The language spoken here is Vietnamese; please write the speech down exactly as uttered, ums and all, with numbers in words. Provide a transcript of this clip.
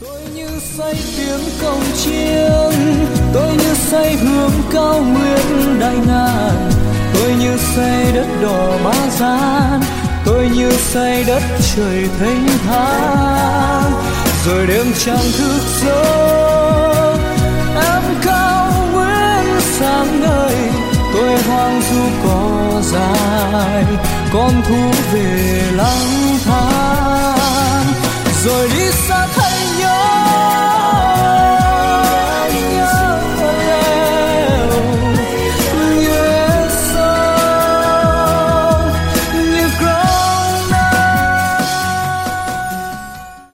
Tôi như say tiếng cồng chiêng, tôi như say hương cao nguyên đại ngàn, tôi như say đất đỏ Ba Gian, tôi như say đất trời thênh thang. Rồi đêm trăng thức giấc, em cao nguyên sáng ngời, tôi hoang du cỏ dài, con thú về lang thang. Rồi đi xa thay